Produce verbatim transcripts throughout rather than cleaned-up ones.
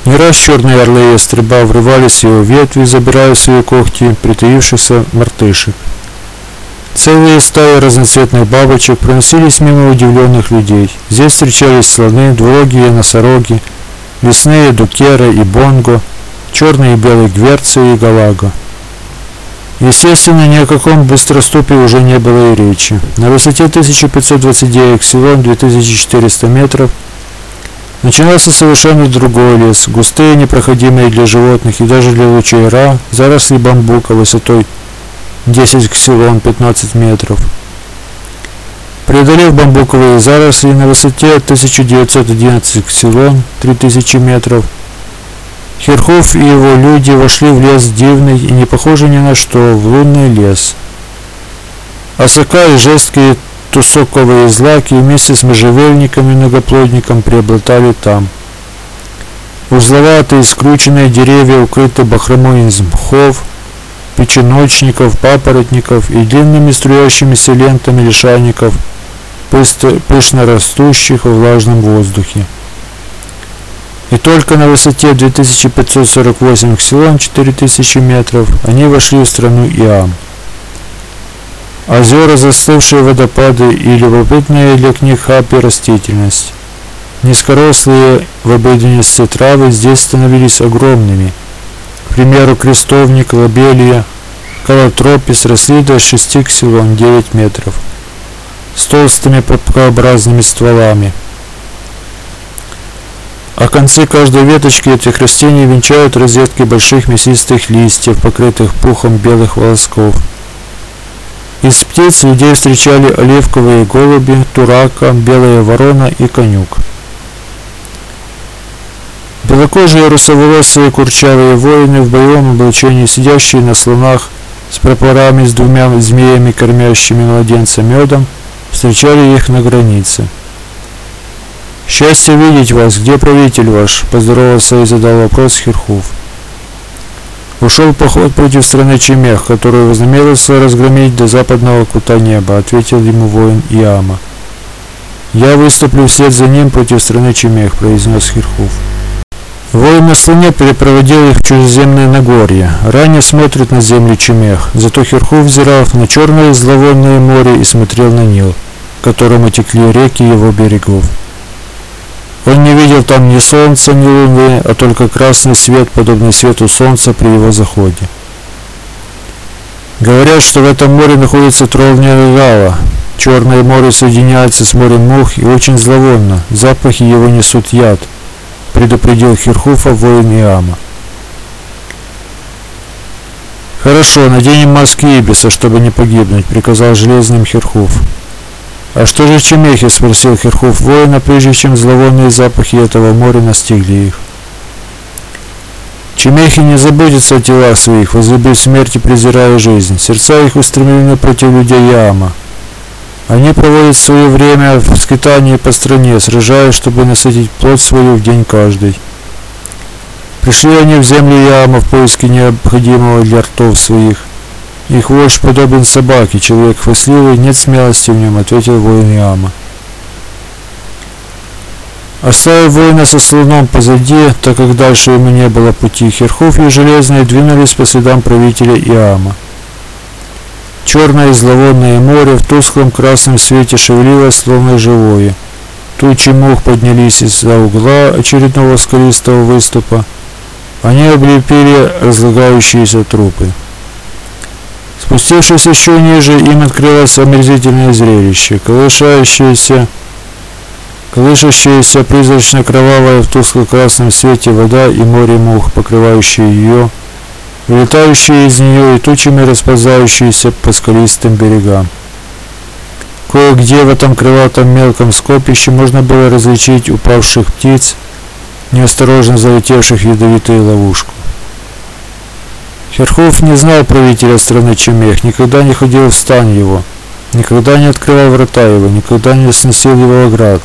Не раз черные орлы и ястреба врывались в его ветви, забирая в свои когти притаившихся мартышек. Целые стаи разноцветных бабочек проносились мимо удивленных людей. Здесь встречались слоны, двурогие носороги, лесные дукеры и бонго, черные и белые гверцы и галаго. Естественно, ни о каком быстроступе уже не было и речи. На высоте тысяча пятьсот двадцать девять ксилон, две тысячи четыреста метров, начинался совершенно другой лес, густые, непроходимые для животных и даже для лучей Ра, заросли бамбука высотой десять ксилон, пятнадцать метров. Преодолев бамбуковые заросли на высоте тысяча девятьсот одиннадцать ксилон, три тысячи метров, Херхуф и его люди вошли в лес дивный и не похожий ни на что, в лунный лес. Осока и жесткие тусоковые злаки вместе с можжевельником и многоплодником преобладали там. Узловатые скрученные деревья укрыты бахромой из мхов, печеночников, папоротников и длинными струящимися лентами лишайников, пышно растущих во влажном воздухе. И только на высоте две тысячи пятьсот сорок восемь ксилон, четыре тысячи метров, они вошли в страну Иам. Озера, застывшие водопады и любопытная для книг Хапи растительность. Низкорослые в обыденности травы здесь становились огромными. К примеру, крестовник, лобелия, калатропис росли до шести ксилон, девять метров, с толстыми попкообразными стволами. А концы каждой веточки этих растений венчают розетки больших мясистых листьев, покрытых пухом белых волосков. Из птиц людей встречали оливковые голуби, турака, белая ворона и конюк. Белокожие русоволосые курчавые воины в боевом облачении, сидящие на слонах с прапорами с двумя змеями, кормящими младенца медом, встречали их на границе. «Счастье видеть вас! Где правитель ваш?» — поздоровался и задал вопрос Херхуф. «Ушел в поход против страны Чемех, которую вознамерился разгромить до западного кута неба», — ответил ему воин Иама. «Я выступлю вслед за ним против страны Чемех», — произнес Херхуф. Воин на слоне перепроводил их в чужеземное Нагорье. Ранее смотрит на земли Чемех, зато Херхуф взирал на черное зловонное море и смотрел на Нил, к которому текли реки его берегов. Он не видел там ни солнца, ни луны, а только красный свет, подобный свету солнца при его заходе. Говорят, что в этом море находится тролль Нергала. Черное море соединяется с морем Мух и очень зловонно, запахи его несут яд, предупредил Херхуфа воин Иама. «Хорошо, наденем маски Ибиса, чтобы не погибнуть», — приказал железным Херхуф. «А что же чемехи?» — спросил Херхуф воина, прежде чем зловонные запахи этого моря настигли их. «Чемехи не заботятся о телах своих, возлюбив смерть и презирая жизнь. Сердца их устремлены против людей Иама. Они проводят свое время в скитании по стране, сражаясь, чтобы насытить плоть свою в день каждый. Пришли они в землю Иама в поиске необходимого для ртов своих. Их вождь подобен собаке, человек хвастливый, нет смелости в нем», — ответил воин Иама. Оставив воина со слоном позади, так как дальше ему не было пути, Херхуф и Железный двинулись по следам правителя Иама. Черное и зловонное море в тусклом красном свете шевелилось, словно живое. Тучи мух поднялись из-за угла очередного скалистого выступа. Они облепили разлагающиеся трупы. Спустившись еще ниже, им открылось омерзительное зрелище. Колышащаяся, колышащаяся призрачно-кровавая в тускло-красном свете вода и море мух, покрывающие ее, вылетающие из нее и тучами расползающиеся по скалистым берегам. Кое-где в этом крылатом мелком скопище можно было различить упавших птиц, неосторожно залетевших в ядовитую ловушку. Херхуф не знал правителя страны Чемех, никогда не ходил в стан его, никогда не открывал врата его, никогда не сносил его оград.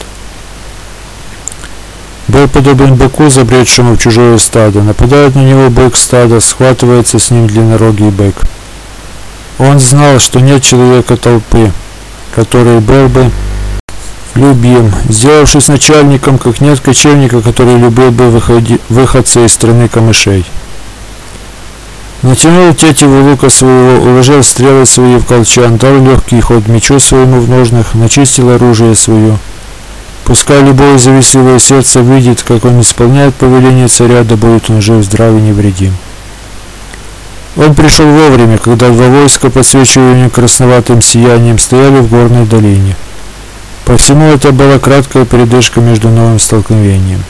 Был подобен быку, забредшему в чужое стадо. Нападает на него бык стада, схватывается с ним длиннорогий бык. Он знал, что нет человека толпы, который был бы любим, сделавшись начальником, как нет кочевника, который любил бы выходи, выходца из страны камышей. Натянул тетиву лука своего, уложил стрелы свои в колчан, дал легкий ход мечу своему в ножнах, начистил оружие свое. Пускай любое завистливое сердце видит, как он исполняет повеление царя, да будет он жив, здрав и невредим. Он пришел вовремя, когда два войска, подсвечиваемые красноватым сиянием, стояли в горной долине. По всему это была краткая передышка между новым столкновением.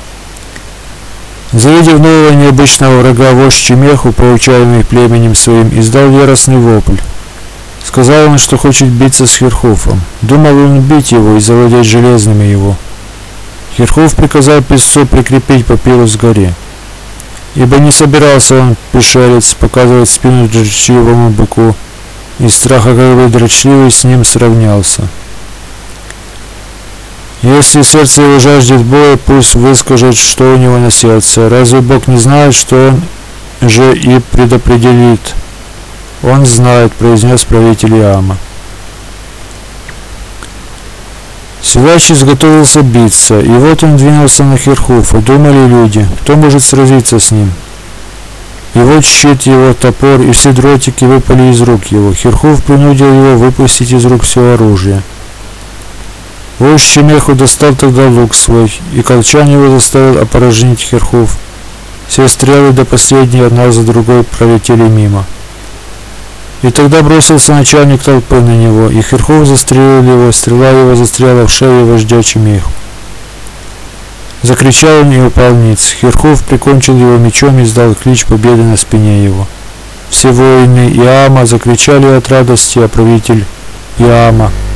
Завидев нового необычного врага, вождь Чемеху, поучаемый племенем своим, издал яростный вопль. Сказал он, что хочет биться с Хирхуфом. Думал он убить его и завладеть железными его. Хирхуф приказал песцу прикрепить папирус к горе. Ибо не собирался он, пришелец, показывать спину дрочливому быку, из страха, как бы дрочливый с ним сравнялся. Если сердце его жаждет боя, пусть выскажет, что у него на сердце. Разве Бог не знает, что он же и предопределит? Он знает, произнес правитель Иама. Силач изготовился биться, и вот он двинулся на Хирхуфа. Думали люди, кто может сразиться с ним? И вот щит его, топор, и все дротики выпали из рук его. Хирхуф принудил его выпустить из рук все оружие. Вождь Чемеху достал тогда лук свой, и колчан его заставил опорожнить Хирхуф. Все стрелы до последней одна за другой пролетели мимо. И тогда бросился начальник толпы на него, и Хирхуф застрелил его, стрела его застряла в шею вождя Чемеху. Закричал он и упал ниц. Хирхуф прикончил его мечом и издал клич победы на спине его. Все воины Иама закричали от радости, а правитель Иама